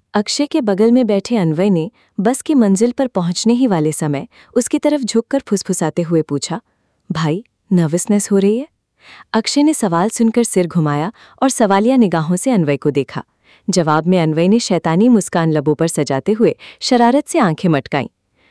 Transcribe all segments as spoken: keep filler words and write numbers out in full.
अक्षय के बगल में बैठे अन्वय ने बस की मंजिल पर पहुंचने ही वाले समय उसकी तरफ झुककर फुसफुसाते हुए पूछा, भाई नर्वसनेस हो रही है? अक्षय ने सवाल सुनकर सिर घुमाया और सवालिया निगाहों से अन्वय को देखा। जवाब में अन्वय ने शैतानी मुस्कान लबों पर सजाते हुए शरारत से आंखें मटकाईं।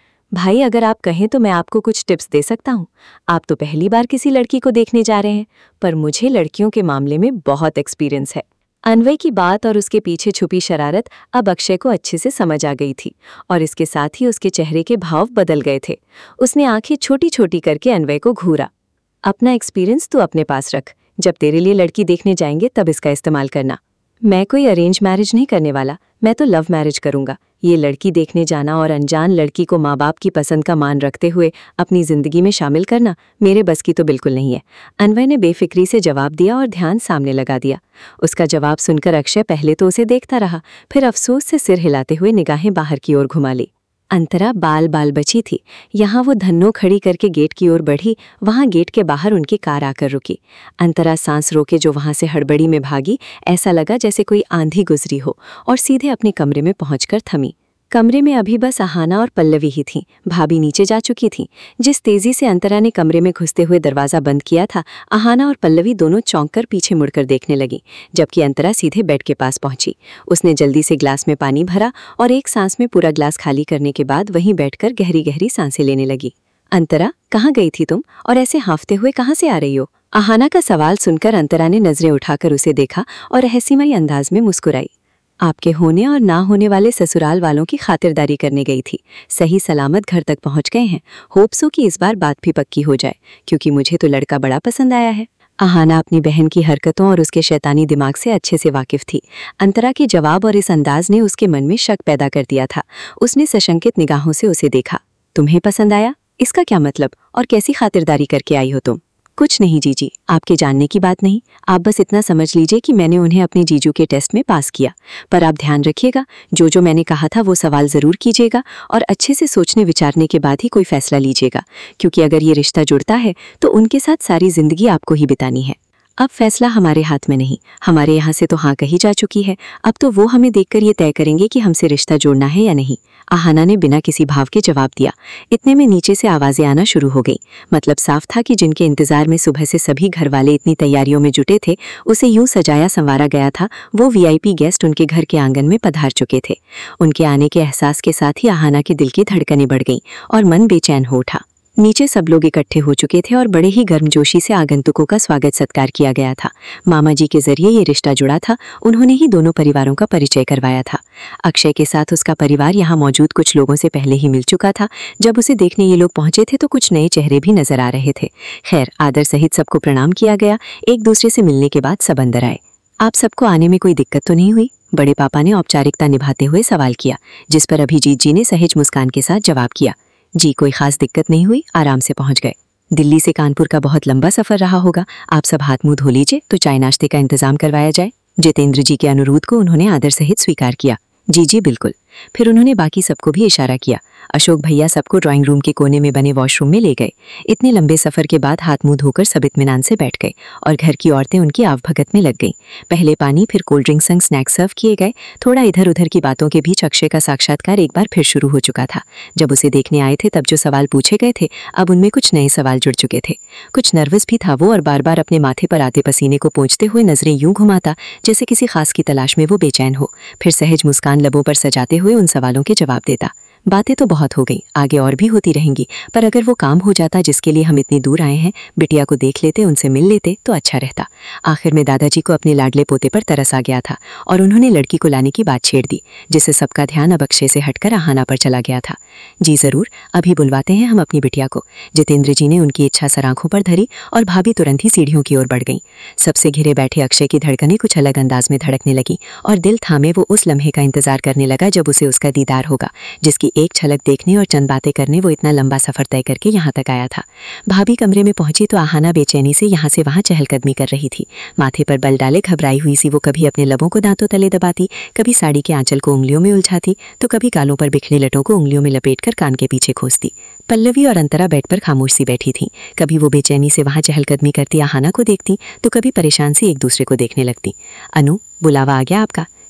भाई अगर आप कहें तो मैं आपको कुछ टिप्स दे सकता हूँ। आप तो पहली बार किसी लड़की को देखने जा रहे हैं, पर मुझे लड़कियों के मामले में बहुत एक्सपीरियंस है। अन्वय की बात और उसके पीछे छुपी शरारत अब अक्षय को अच्छे से समझ आ गई थी और इसके साथ ही उसके चेहरे के भाव बदल गए थे। उसने आंखें छोटी छोटी करके अन्वय को घूरा। अपना एक्सपीरियंस तू अपने पास रख, जब तेरे लिए लड़की देखने जाएंगे तब इसका इस्तेमाल करना। मैं कोई अरेंज मैरिज नहीं करने वाला, मैं तो लव मैरिज करूंगा। ये लड़की देखने जाना और अनजान लड़की को माँ बाप की पसंद का मान रखते हुए अपनी जिंदगी में शामिल करना मेरे बस की तो बिल्कुल नहीं है। अन्वय ने बेफिक्री से जवाब दिया और ध्यान सामने लगा दिया। उसका जवाब सुनकर अक्षय पहले तो उसे देखता रहा, फिर अफसोस से सिर हिलाते हुए निगाहें बाहर की ओर घुमा ली। अंतरा बाल बाल बची थी। यहाँ वो धन्नो खड़ी करके गेट की ओर बढ़ी, वहाँ गेट के बाहर उनकी कार आकर रुकी। अंतरा सांस रोके जो वहाँ से हड़बड़ी में भागी, ऐसा लगा जैसे कोई आंधी गुजरी हो, और सीधे अपने कमरे में पहुंचकर थमी। कमरे में अभी बस आहाना और पल्लवी ही थीं। भाभी नीचे जा चुकी थीं। जिस तेजी से अंतरा ने कमरे में घुसते हुए दरवाज़ा बंद किया था, आहाना और पल्लवी दोनों चौंक कर पीछे मुड़कर देखने लगी, जबकि अंतरा सीधे बेड के पास पहुंची। उसने जल्दी से ग्लास में पानी भरा और एक सांस में पूरा ग्लास खाली करने के बाद वहीं बैठकर गहरी गहरी सांसें लेने लगी। अंतरा, कहाँ गई थी तुम और ऐसे हांफते हुए कहाँ से आ रही हो? आहाना का सवाल सुनकर अंतरा ने नजरें उठाकर उसे देखा और रहस्यमयी अंदाज में मुस्कुराई। आपके होने और ना होने वाले ससुराल वालों की खातिरदारी करने गई थी। सही सलामत घर तक पहुंच गए हैं। होप्सो कि इस बार बात भी पक्की हो जाए, क्योंकि मुझे तो लड़का बड़ा पसंद आया है। आहाना अपनी बहन की हरकतों और उसके शैतानी दिमाग से अच्छे से वाकिफ थी। अंतरा के जवाब और इस अंदाज ने उसके मन में शक पैदा कर दिया था। उसने सशंकित निगाहों से उसे देखा। तुम्हें पसंद आया? इसका क्या मतलब, और कैसी खातिरदारी करके आई हो तुम? कुछ नहीं जीजी, आपके जानने की बात नहीं। आप बस इतना समझ लीजिए कि मैंने उन्हें अपने जीजू के टेस्ट में पास किया। पर आप ध्यान रखिएगा, जो जो मैंने कहा था वो सवाल ज़रूर कीजिएगा और अच्छे से सोचने विचारने के बाद ही कोई फैसला लीजिएगा, क्योंकि अगर ये रिश्ता जुड़ता है तो उनके साथ सारी जिंदगी आपको ही बितानी है। अब फैसला हमारे हाथ में नहीं, हमारे यहाँ से तो हाँ कही जा चुकी है। अब तो वो हमें देखकर ये तय करेंगे कि हमसे रिश्ता जोड़ना है या नहीं। आहाना ने बिना किसी भाव के जवाब दिया। इतने में नीचे से आवाज़ें आना शुरू हो गई। मतलब साफ था कि जिनके इंतजार में सुबह से सभी घर वाले इतनी तैयारियों में जुटे थे, उसे यूं सजाया संवारा गया था, वो वीआईपी गेस्ट उनके घर के आंगन में पधार चुके थे। उनके आने के एहसास के साथ ही आहाना के दिल की धड़कनें बढ़ गईं और मन बेचैन हो उठा। नीचे सब लोग इकट्ठे हो चुके थे और बड़े ही गर्मजोशी से आगंतुकों का स्वागत सत्कार किया गया था। मामा जी के जरिए ये रिश्ता जुड़ा था, उन्होंने ही दोनों परिवारों का परिचय करवाया था। अक्षय के साथ उसका परिवार यहाँ मौजूद कुछ लोगों से पहले ही मिल चुका था। जब उसे देखने ये लोग पहुंचे थे तो कुछ नए चेहरे भी नजर आ रहे थे। खैर, आदर सहित सबको प्रणाम किया गया। एक दूसरे से मिलने के बाद सब अंदर आए। आप सबको आने में कोई दिक्कत तो नहीं हुई? बड़े पापा ने औपचारिकता निभाते हुए सवाल किया, जिस पर अभिजीत जी ने सहज मुस्कान के साथ जवाब किया, जी कोई खास दिक्कत नहीं हुई, आराम से पहुंच गए। दिल्ली से कानपुर का बहुत लंबा सफर रहा होगा, आप सब हाथ मुंह धो लीजिए तो चाय नाश्ते का इंतजाम करवाया जाए। जितेंद्र जी के अनुरोध को उन्होंने आदर सहित स्वीकार किया। जी जी बिल्कुल। फिर उन्होंने बाकी सबको भी इशारा किया। अशोक भैया सबको ड्राइंग रूम के कोने में बने वॉशरूम में ले गए। इतने लंबे सफर के बाद हाथ मुंह धोकर सब इत्मीनान से बैठ गए और घर की औरतें उनकी आवभगत में लग गईं। पहले पानी, फिर कोल्ड ड्रिंक संग स्नैक्स सर्व किए गए। थोड़ा इधर उधर की बातों के बीच अक्षय का साक्षात्कार एक बार फिर शुरू हो चुका था। जब उसे देखने आए थे तब जो सवाल पूछे गए थे, अब उनमें कुछ नए सवाल जुड़ चुके थे। कुछ नर्वस भी था वो और बार बार अपने माथे पर आते पसीने को पोंछते हुए नजरें यूं घुमाता जैसे किसी खास की तलाश में वो बेचैन हो। फिर सहज मुस्कान लबों पर सजाते हुए उन सवालों के जवाब देता। बातें तो बहुत हो गई, आगे और भी होती रहेंगी, पर अगर वो काम हो जाता जिसके लिए हम इतनी दूर आए हैं, बिटिया को देख लेते, उनसे मिल लेते तो अच्छा रहता। आखिर में दादाजी को अपने लाडले पोते पर तरस आ गया था और उन्होंने लड़की को लाने की बात छेड़ दी, जिससे सबका ध्यान अब अक्षय से हटकर आहाना पर चला गया था। जी जरूर, अभी बुलवाते हैं हम अपनी बिटिया को। जितेंद्र जी ने उनकी इच्छा सर आंखों पर धरी और भाभी तुरंत ही सीढ़ियों की ओर बढ़ गईं। सबसे घिरे बैठे अक्षय की धड़कनें कुछ अलग अंदाज में धड़कने लगी और दिल थामे वो उस लम्हे का इंतजार करने लगा जब उसे उसका दीदार होगा, जिसकी एक झलक देखने और चंद बातें करने वो इतना लंबा सफर तय करके यहाँ तक आया था। भाभी कमरे में पहुंची तो आहाना बेचैनी से यहाँ से वहाँ चहलकदमी कर रही थी। माथे पर बल डाले घबराई हुई सी वो कभी अपने लबों को दांतों तले दबाती, कभी साड़ी के आंचल को उंगलियों में उलझाती, तो कभी गालों पर बिखरे लटों को उंगलियों में लपेटकर कान के पीछे खोसती। पल्लवी और अंतरा बेड पर खामोश सी बैठी थीं। कभी वो बेचैनी से वहाँ चहलकदमी करती आहाना को देखती तो कभी परेशान से एक दूसरे को देखने लगती। अनु, बुलावा आ गया आपका,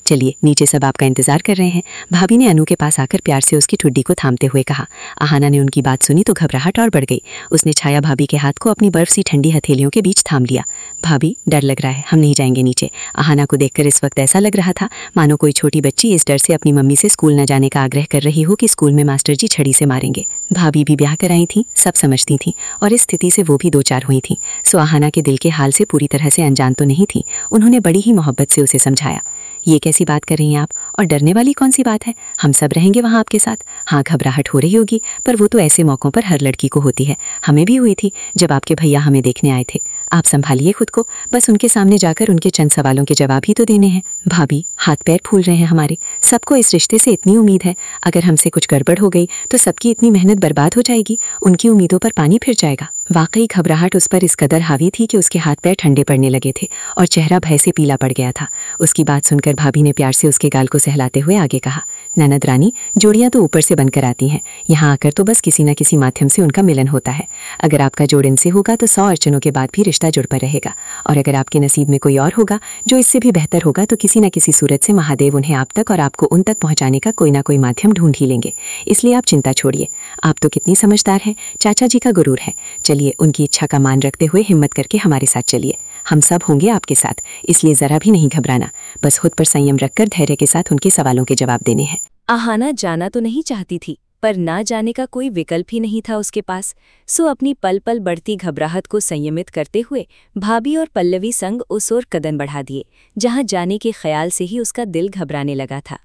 चलिए, नीचे सब आपका इंतजार कर रहे हैं, भाभी ने अनु के पास आकर प्यार से उसकी ठुड्डी को थामते हुए कहा। आहाना ने उनकी बात सुनी तो घबराहट और बढ़ गई। उसने छाया भाभी के हाथ को अपनी बर्फ सी ठंडी हथेलियों के बीच थाम लिया। भाभी, डर लग रहा है, हम नहीं जाएंगे नीचे। आहाना को देखकर इस वक्त ऐसा लग रहा था मानो कोई छोटी बच्ची इस डर से अपनी मम्मी से स्कूल न जाने का आग्रह कर रही हो कि स्कूल में मास्टर जी छड़ी से मारेंगे। भाभी भी ब्याह कराई थी, सब समझती थी और इस स्थिति से वो भी दो चार हुई थी, सो आहाना के दिल के हाल से पूरी तरह से अनजान तो नहीं थी। उन्होंने बड़ी ही मोहब्बत से उसे समझाया। ये कैसी बात कर रही हैं आप, और डरने वाली कौन सी बात है, हम सब रहेंगे वहाँ आपके साथ। हाँ, घबराहट हो रही होगी, पर वो तो ऐसे मौक़ों पर हर लड़की को होती है, हमें भी हुई थी जब आपके भैया हमें देखने आए थे। आप संभालिए खुद को, बस उनके सामने जाकर उनके चंद सवालों के जवाब ही तो देने हैं। भाभी, हाथ पैर फूल रहे हैं हमारे, सबको इस रिश्ते से इतनी उम्मीद है, अगर हमसे कुछ गड़बड़ हो गई तो सबकी इतनी मेहनत बर्बाद हो जाएगी, उनकी उम्मीदों पर पानी फिर जाएगा। वाकई घबराहट उस पर इस कदर हावी थी कि उसके हाथ पैर ठंडे पड़ने लगे थे और चेहरा भय से पीला पड़ गया था। उसकी बात सुनकर भाभी ने प्यार से उसके गाल को सहलाते हुए आगे कहा, ननद रानी, जोड़ियाँ तो ऊपर से बनकर आती हैं, यहाँ आकर तो बस किसी न किसी माध्यम से उनका मिलन होता है। अगर आपका जोड़ इनसे होगा तो सौ अर्चनों के बाद भी रिश्ता जुड़ पर रहेगा, और अगर आपके नसीब में कोई और होगा जो इससे भी बेहतर होगा तो किसी न किसी सूरत से महादेव उन्हें आप तक और आपको उन तक पहुँचाने का कोई ना कोई माध्यम ढूंढ ही लेंगे। इसलिए आप चिंता छोड़िए, आप तो कितनी समझदार हैं, चाचा जी का गुरूर है। चलिए, उनकी इच्छा का मान रखते हुए हिम्मत करके हमारे साथ चलिए, हम सब होंगे आपके साथ, इसलिए जरा भी नहीं घबराना, बस खुद पर संयम रखकर धैर्य के साथ उनके सवालों के जवाब देने हैं। आहाना जाना तो नहीं चाहती थी, पर ना जाने का कोई विकल्प ही नहीं था उसके पास। सो अपनी पल पल बढ़ती घबराहट को संयमित करते हुए भाभी और पल्लवी संग उस ओर कदम बढ़ा दिए जहां जाने के ख्याल से ही उसका दिल घबराने लगा था।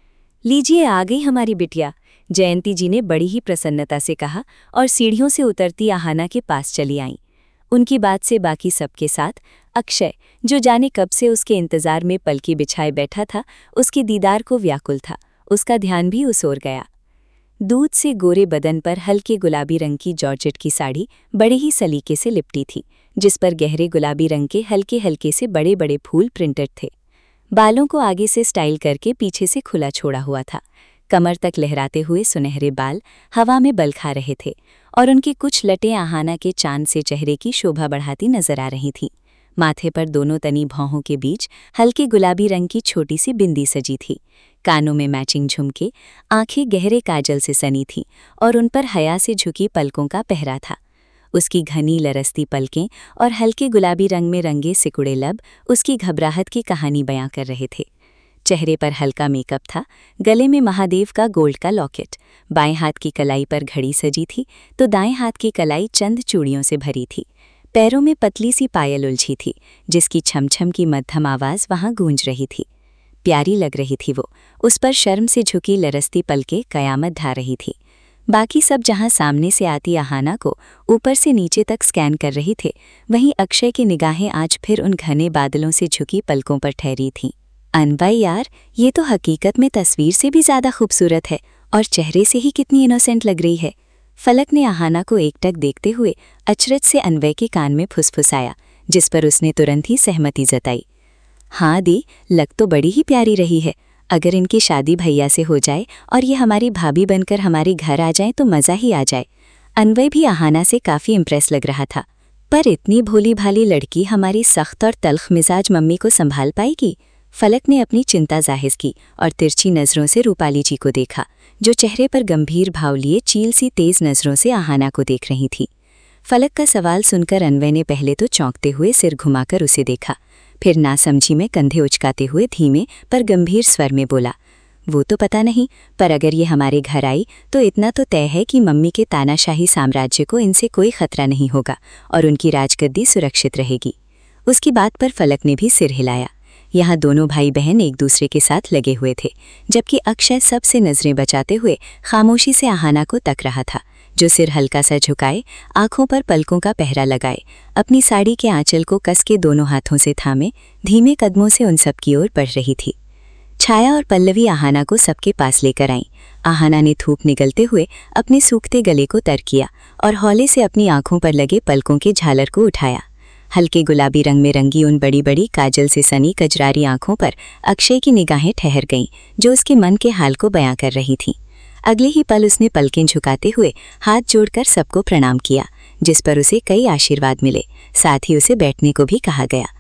लीजिए, आ गई हमारी बिटिया, जयंती जी ने बड़ी ही प्रसन्नता से कहा और सीढ़ियों से उतरती आहाना के पास चली आईं। उनकी बात से बाकी सबके साथ अक्षय, जो जाने कब से उसके इंतजार में पलकी बिछाए बैठा था, उसके दीदार को व्याकुल था। उसका ध्यान भी उस ओर गया। दूध से गोरे बदन पर हल्के गुलाबी रंग की जॉर्जेट की साड़ी बड़े ही सलीके से लिपटी थी, जिस पर गहरे गुलाबी रंग के हल्के हल्के से बड़े बड़े फूल प्रिंटेड थे। बालों को आगे से स्टाइल करके पीछे से खुला छोड़ा हुआ था। कमर तक लहराते हुए सुनहरे बाल हवा में बल खा रहे थे और उनकी कुछ लटें आहाना के चांद से चेहरे की शोभा बढ़ाती नजर आ रही थीं। माथे पर दोनों तनी भौहों के बीच हल्के गुलाबी रंग की छोटी सी बिंदी सजी थी। कानों में मैचिंग झुमके, आंखें गहरे काजल से सनी थीं और उन पर हया से झुकी पलकों का पहरा था। उसकी घनी लरसती पलकें और हल्के गुलाबी रंग में रंगे सिकुड़े लब उसकी घबराहट की कहानी बयां कर रहे थे। चेहरे पर हल्का मेकअप था, गले में महादेव का गोल्ड का लॉकेट, बाएं हाथ की कलाई पर घड़ी सजी थी तो दाएं हाथ की कलाई चंद चूड़ियों से भरी थी। पैरों में पतली सी पायल उलझी थी, जिसकी छमछम की मध्यम आवाज़ वहां गूंज रही थी। प्यारी लग रही थी वो, उस पर शर्म से झुकी लरसती पलकें कयामत ढा रही थी। बाकी सब जहां सामने से आती आहाना को ऊपर से नीचे तक स्कैन कर रही थे, वहीं अक्षय की निगाहें आज फिर उन घने बादलों से झुकी पलकों पर ठहरी थीं। अनबाई यार, ये तो हकीकत में तस्वीर से भी ज़्यादा खूबसूरत है और चेहरे से ही कितनी इनोसेंट लग रही है। फलक ने आहाना को एकटक देखते हुए अचरज से अन्वय के कान में फुसफुसाया, जिस पर उसने तुरंत ही सहमति जताई। हाँ दी, लग तो बड़ी ही प्यारी रही है। अगर इनकी शादी भैया से हो जाए और ये हमारी भाभी बनकर हमारे घर आ जाए तो मज़ा ही आ जाए। अन्वय भी आहाना से काफ़ी इम्प्रेस लग रहा था। पर इतनी भोली भाली लड़की हमारी सख्त और तल्ख मिजाज मम्मी को संभाल पाएगी? फलक ने अपनी चिंता जाहिर की और तिरछी नज़रों से रूपाली जी को देखा, जो चेहरे पर गंभीर भाव लिए चील सी तेज नज़रों से आहाना को देख रही थी। फलक का सवाल सुनकर अन्वय ने पहले तो चौंकते हुए सिर घुमाकर उसे देखा, फिर नासमझी में कंधे उचकाते हुए धीमे पर गंभीर स्वर में बोला, वो तो पता नहीं, पर अगर ये हमारे घर आई तो इतना तो तय है कि मम्मी के तानाशाही साम्राज्य को इनसे कोई खतरा नहीं होगा और उनकी राजगद्दी सुरक्षित रहेगी। उसकी बात पर फलक ने भी सिर हिलाया। यहाँ दोनों भाई बहन एक दूसरे के साथ लगे हुए थे, जबकि अक्षय सबसे नजरें बचाते हुए खामोशी से आहाना को तक रहा था, जो सिर हल्का सा झुकाए, आंखों पर पलकों का पहरा लगाए, अपनी साड़ी के आंचल को कस के दोनों हाथों से थामे धीमे कदमों से उन सब की ओर बढ़ रही थी। छाया और पल्लवी आहाना को सबके पास लेकर आईं। आहाना ने थूक निगलते हुए अपने सूखते गले को तर किया और हौले से अपनी आंखों पर लगे पलकों के झालर को उठाया। हल्के गुलाबी रंग में रंगी उन बड़ी बड़ी काजल से सनी कजरारी आंखों पर अक्षय की निगाहें ठहर गईं, जो उसके मन के हाल को बयां कर रही थीं। अगले ही पल उसने पलकें झुकाते हुए हाथ जोड़कर सबको प्रणाम किया, जिस पर उसे कई आशीर्वाद मिले। साथ ही उसे बैठने को भी कहा गया।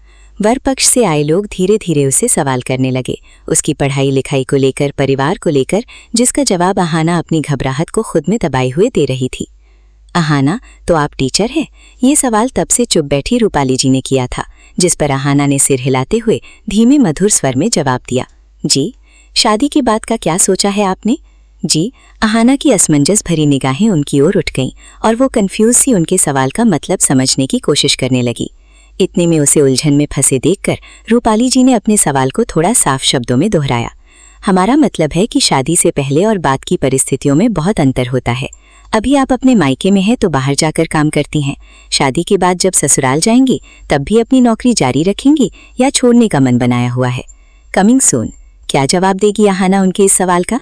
वर पक्ष से आए लोग धीरे धीरे उसे सवाल करने लगे, उसकी पढ़ाई लिखाई को लेकर, परिवार को लेकर, जिसका जवाब अहाना अपनी घबराहट को खुद में दबाए हुए दे रही थी। अहाना, तो आप टीचर हैं? ये सवाल तब से चुप बैठी रूपाली जी ने किया था, जिस पर अहाना ने सिर हिलाते हुए धीमे मधुर स्वर में जवाब दिया, जी। शादी की बात का क्या सोचा है आपने? जी। अहाना की असमंजस भरी निगाहें उनकी ओर उठ गईं और वो कंफ्यूज सी उनके सवाल का मतलब समझने की कोशिश करने लगी। इतने में उसे उलझन में फंसे देखकर रूपाली जी ने अपने सवाल को थोड़ा साफ शब्दों में दोहराया। हमारा मतलब है कि शादी से पहले और बाद की परिस्थितियों में बहुत अंतर होता है। अभी आप अपने मायके में हैं तो बाहर जाकर काम करती हैं। शादी के बाद जब ससुराल जाएंगी तब भी अपनी नौकरी जारी रखेंगी या छोड़ने का मन बनाया हुआ है? Coming soon. क्या जवाब देगी अहाना उनके इस सवाल का?